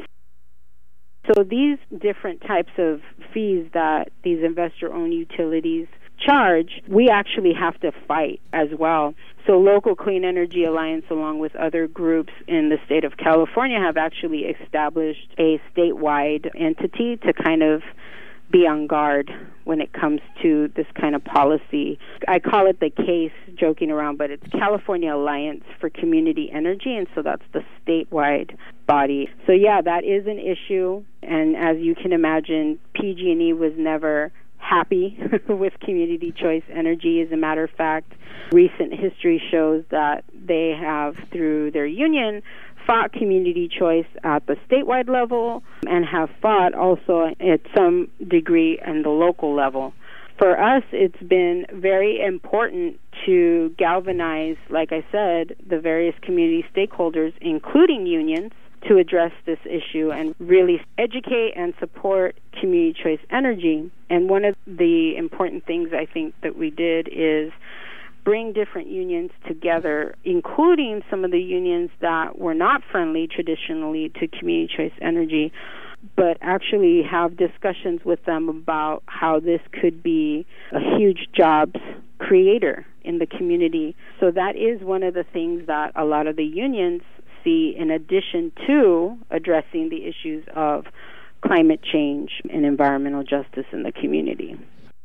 so these different types of fees that these investor-owned utilities charge, we actually have to fight as well. So Local Clean Energy Alliance, along with other groups in the state of California, have actually established a statewide entity to kind of be on guard when it comes to this kind of policy. I call it the CASE, joking around, but it's California Alliance for Community Energy, and so that's the statewide body. So yeah, that is an issue, and as you can imagine, PG&E was never happy with community choice energy. As a matter of fact, recent history shows that they have, through their union, fought community choice at the statewide level and have fought also at some degree in the local level. For us, it's been very important to galvanize, like I said, the various community stakeholders, including unions, to address this issue and really educate and support community choice energy. And one of the important things I think that we did is bring different unions together, including some of the unions that were not friendly traditionally to community choice energy, but actually have discussions with them about how this could be a huge jobs creator in the community. So that is one of the things that a lot of the unions see in addition to addressing the issues of climate change and environmental justice in the community.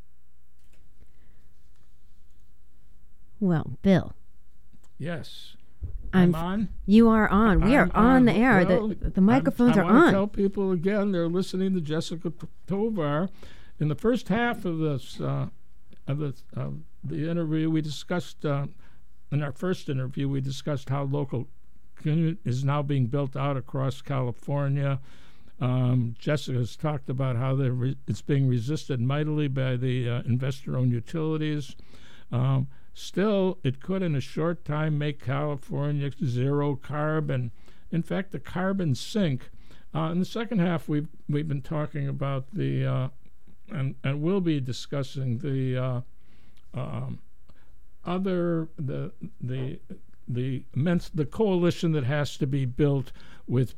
Well, Bill. Yes. I'm on? You are on. We are on the air. Well, the microphones are I want on. to tell people again, they're listening to Jessica Tovar. In the first half of this, the interview, we discussed, in our first interview, we discussed how local community is now being built out across California. Jessica has talked about how it's being resisted mightily by the investor-owned utilities. Still, it could in a short time make California zero carbon. In fact, the carbon sink. In the second half, we've been talking about the and we'll be discussing the coalition that has to be built with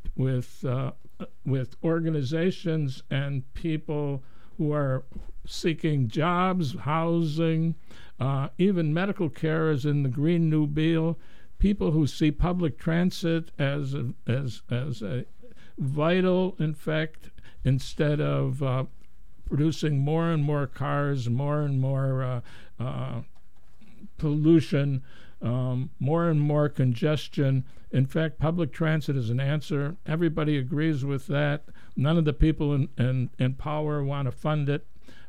organizations and people who are seeking jobs, housing, even medical care is in the Green New Deal. People who see public transit as a vital, in fact, instead of producing more and more cars, more and more pollution, more and more congestion. In fact, public transit is an answer. Everybody agrees with that. None of the people in power want to fund it.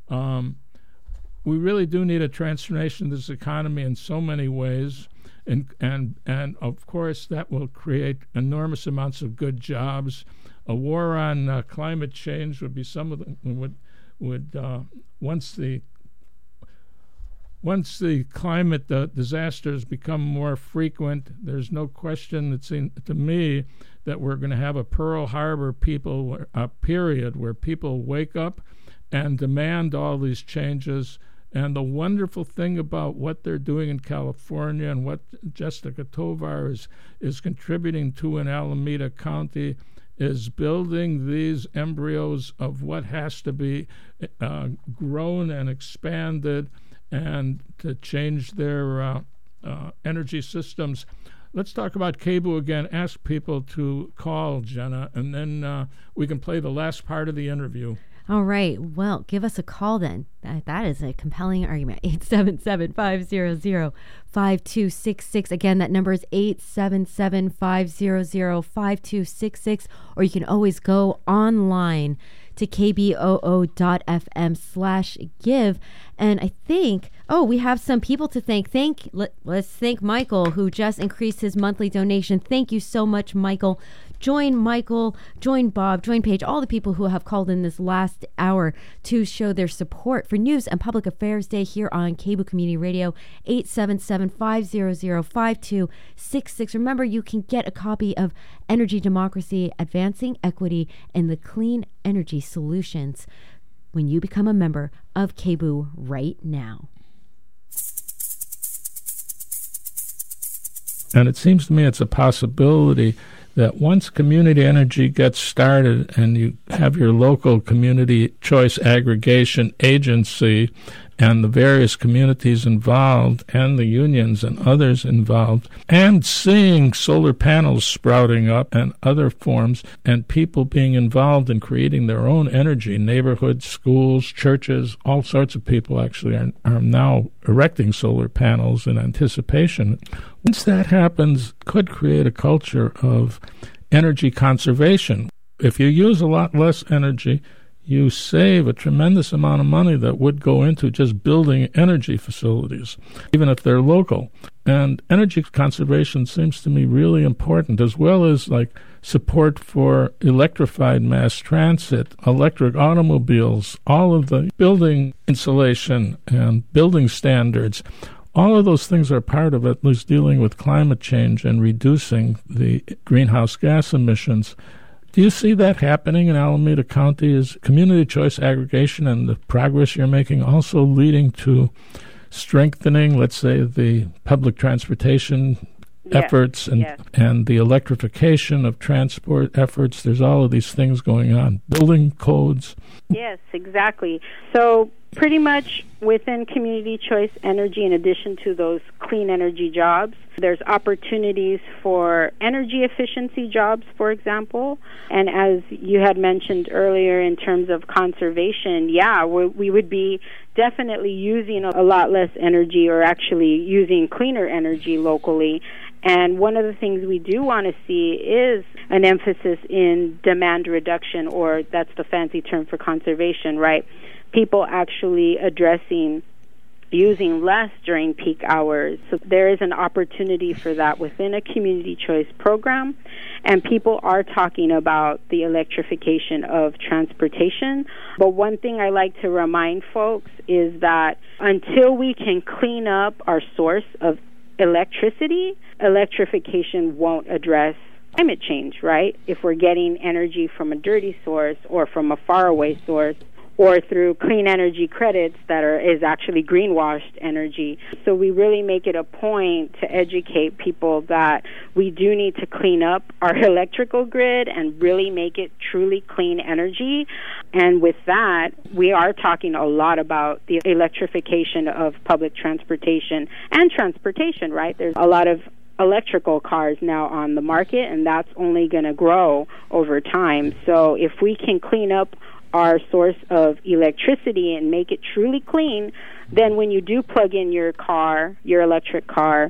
We really do need a transformation of this economy in so many ways, and of course that will create enormous amounts of good jobs. A war on climate change would be some of them would once the climate disasters become more frequent, there's no question, it seems to me, that we're going to have a Pearl Harbor period where people wake up and demand all these changes. And the wonderful thing about what they're doing in California and what Jessica Tovar is contributing to in Alameda County is building these embryos of what has to be grown and expanded and to change their energy systems. Let's talk about KBOO again. Ask people to call, Jenna, and then we can play the last part of the interview. All right. Well, give us a call then. That is a compelling argument. 877-500-5266. Again, that number is 877-500-5266. Or you can always go online to kboo.fm/give. And I think, we have some people to thank. Let's thank Michael, who just increased his monthly donation. Thank you so much, Michael. Join Michael, join Bob, join Paige, all the people who have called in this last hour to show their support for News and Public Affairs Day here on KBOO Community Radio, 877-500-5266. Remember, you can get a copy of Energy Democracy, Advancing Equity and the Clean Energy Solutions when you become a member of KBOO right now. And it seems to me it's a possibility that once community energy gets started and you have your local community choice aggregation agency and the various communities involved and the unions and others involved, and seeing solar panels sprouting up and other forms and people being involved in creating their own energy, neighborhoods, schools, churches, all sorts of people actually are now erecting solar panels in anticipation. Once that happens, could create a culture of energy conservation. If you use a lot less energy, you save a tremendous amount of money that would go into just building energy facilities, even if they're local. And energy conservation seems to me really important, as well as like support for electrified mass transit, electric automobiles, all of the building insulation and building standards. All of those things are part of at least dealing with climate change and reducing the greenhouse gas emissions. Do you see that happening in Alameda County? Is community choice aggregation and the progress you're making also leading to strengthening, let's say, the public transportation efforts and the electrification of transport efforts? There's all of these things going on. Building codes. Yes, exactly. So pretty much within community choice energy, in addition to those clean energy jobs, there's opportunities for energy efficiency jobs, for example. And as you had mentioned earlier in terms of conservation, we would be definitely using a lot less energy, or actually using cleaner energy locally. And one of the things we do want to see is an emphasis in demand reduction, or that's the fancy term for conservation, right? People actually addressing using less during peak hours. So there is an opportunity for that within a community choice program. And people are talking about the electrification of transportation. But one thing I like to remind folks is that until we can clean up our source of electricity, electrification won't address climate change, right? If we're getting energy from a dirty source or from a faraway source, or through clean energy credits that is actually greenwashed energy. So we really make it a point to educate people that we do need to clean up our electrical grid and really make it truly clean energy. And with that, we are talking a lot about the electrification of public transportation and transportation, right? There's a lot of electrical cars now on the market, and that's only going to grow over time. So if we can clean up our source of electricity and make it truly clean, then when you do plug in your car, your electric car,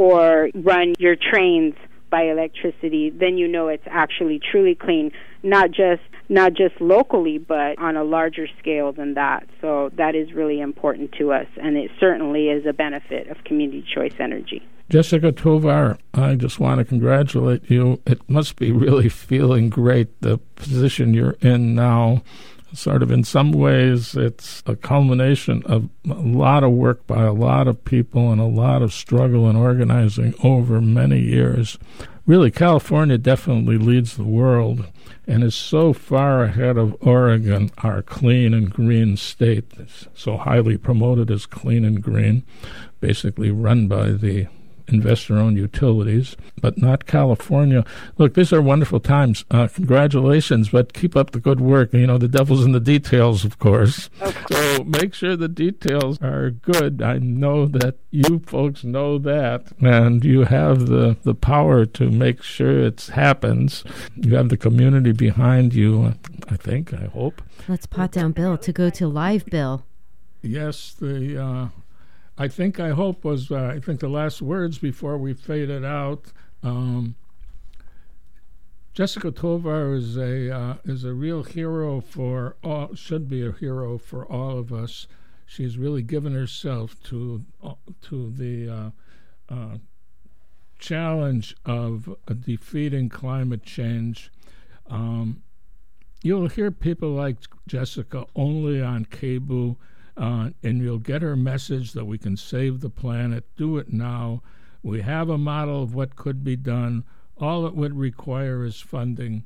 or run your trains by electricity, then you know it's actually truly clean, not just locally, but on a larger scale than that. So that is really important to us, and it certainly is a benefit of community choice energy. Jessica Tovar, I just want to congratulate you. It must be really feeling great, the position you're in now. Sort of in some ways, it's a culmination of a lot of work by a lot of people and a lot of struggle and organizing over many years. Really, California definitely leads the world and is so far ahead of Oregon, our clean and green state. It's so highly promoted as clean and green, basically run by the investor-owned utilities, but not California. Look, these are wonderful times. Congratulations, but keep up the good work. You know, the devil's in the details, of course. So make sure the details are good. I know that you folks know that, and you have the power to make sure it happens. You have the community behind you, I think, I hope. Let's pot down Bill to go to live Bill. Yes, I hope was the last words before we faded out. Jessica Tovar is a real hero for all. Should be a hero for all of us. She's really given herself to the challenge of defeating climate change. You'll hear people like Jessica only on KBOO. And you'll get her message that we can save the planet. Do it now. We have a model of what could be done. All it would require is funding.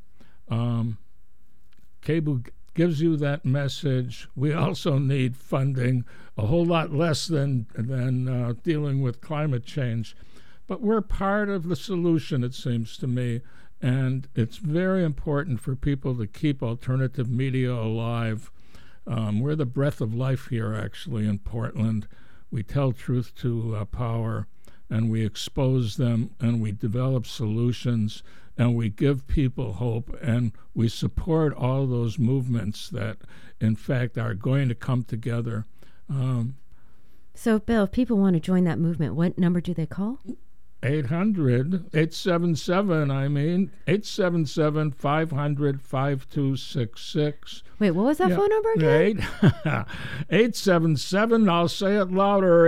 KBOO gives you that message. We also need funding, a whole lot less than dealing with climate change. But we're part of the solution, it seems to me. And it's very important for people to keep alternative media alive. We're the breath of life here, actually, in Portland. We tell truth to power, and we expose them, and we develop solutions, and we give people hope, and we support all those movements that, in fact, are going to come together. So, Bill, if people want to join that movement, what number do they call? 877, 877-500-5266. Wait, what was that phone number again? 877, I'll say it louder,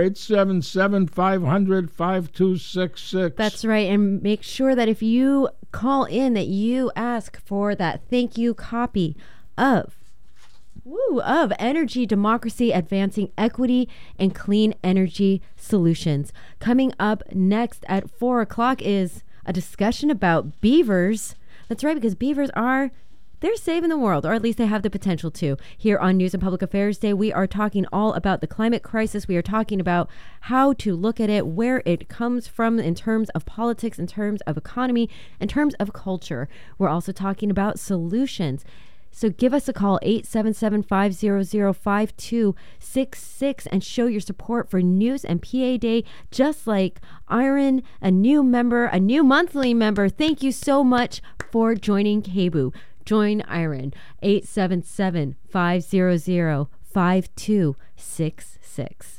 877-500-5266. That's right. And make sure that if you call in that you ask for that thank you copy of Energy Democracy Advancing Equity and Clean Energy Solutions. Coming up next at 4 o'clock is a discussion about beavers. That's right, because beavers they're saving the world, or at least they have the potential to. Here on News and Public Affairs Day, we are talking all about the climate crisis. We are talking about how to look at it, where it comes from in terms of politics, in terms of economy, in terms of culture. We're also talking about solutions. So give us a call, 877-500-5266, and show your support for News and PA Day, just like Iron, a new monthly member. Thank you so much for joining KBOO. Join Iron, 877-500-5266.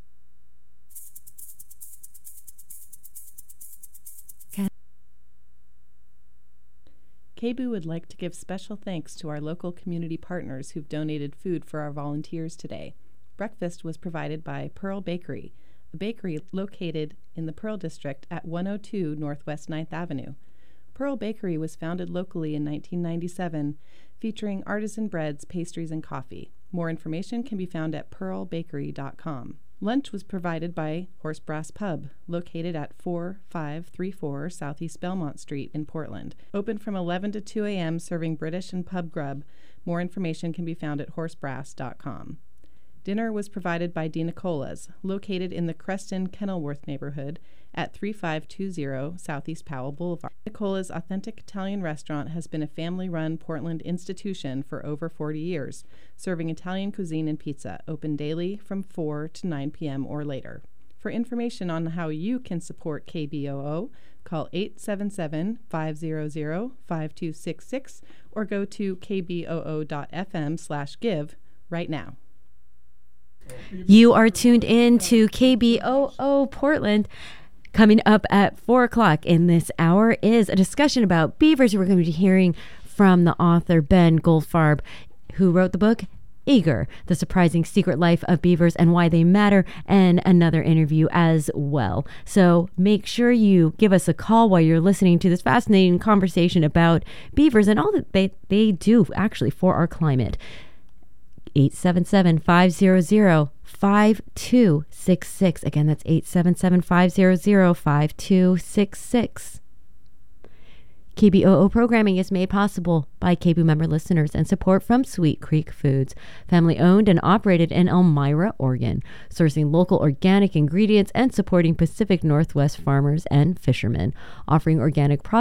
KBOO would like to give special thanks to our local community partners who've donated food for our volunteers today. Breakfast was provided by Pearl Bakery, a bakery located in the Pearl District at 102 Northwest 9th Avenue. Pearl Bakery was founded locally in 1997, featuring artisan breads, pastries, and coffee. More information can be found at pearlbakery.com. Lunch was provided by Horse Brass Pub, located at 4534 Southeast Belmont Street in Portland. Open from 11 to 2 a.m., serving British and pub grub. More information can be found at horsebrass.com. Dinner was provided by Di Nicola's, located in the Creston-Kenilworth neighborhood at 3520 Southeast Powell Boulevard. Nicola's Authentic Italian Restaurant has been a family-run Portland institution for over 40 years, serving Italian cuisine and pizza, open daily from 4 to 9 p.m. or later. For information on how you can support KBOO, call 877-500-5266 or go to kboo.fm/give right now. You are tuned in to KBOO Portland. Coming up at 4 o'clock in this hour is a discussion about beavers. We're going to be hearing from the author Ben Goldfarb, who wrote the book Eager, The Surprising Secret Life of Beavers and Why They Matter, and another interview as well. So make sure you give us a call while you're listening to this fascinating conversation about beavers and all that they do actually for our climate. 877-500-5266. Again, that's 877-500-5266. KBOO programming is made possible by KBOO member listeners and support from Sweet Creek Foods, family owned and operated in Elmira, Oregon, sourcing local organic ingredients and supporting Pacific Northwest farmers and fishermen, offering organic products